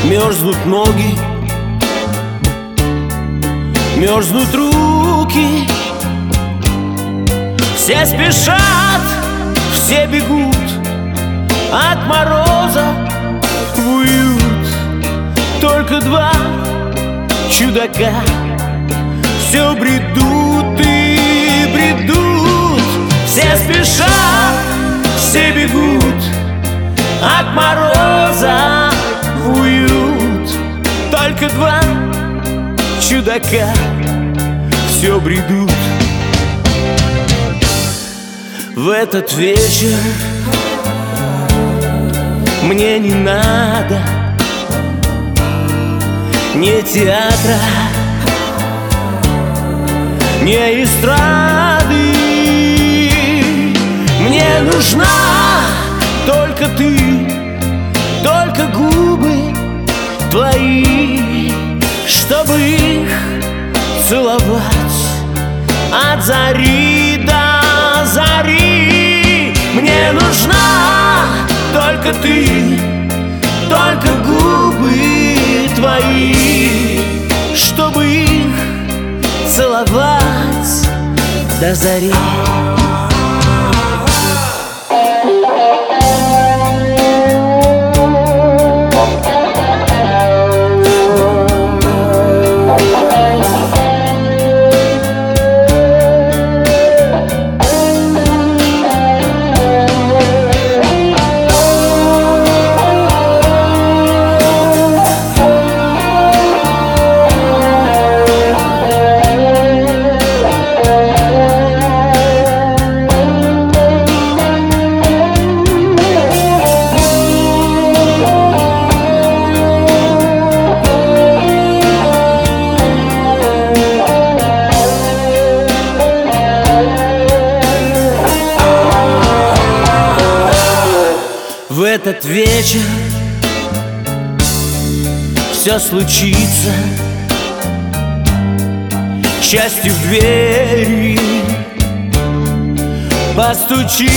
Мерзнут ноги, мерзнут руки. Все спешат, все бегут от мороза в уют. Только два чудака все бредут и бредут. Все спешат, все бегут от мороза в уют. Только два чудака все бредут. В этот вечер мне не надо ни театра, ни эстрады. Мне нужна только ты, только губы твои, чтобы их целовать от зари до зари. Мне нужна только ты, только губы твои, чтобы их целовать до зари. В этот вечер все случится, счастье в двери постучится,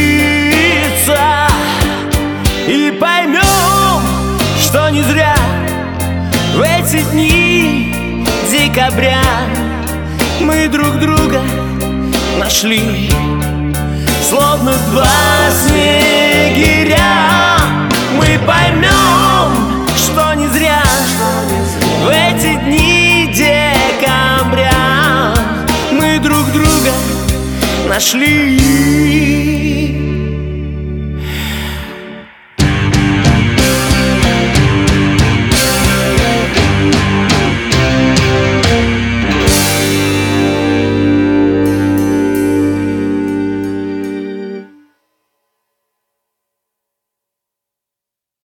и поймем, что не зря в эти дни декабря мы друг друга нашли, словно два снегиря. Мы поймем, что не зря в эти дни декабря мы друг друга нашли.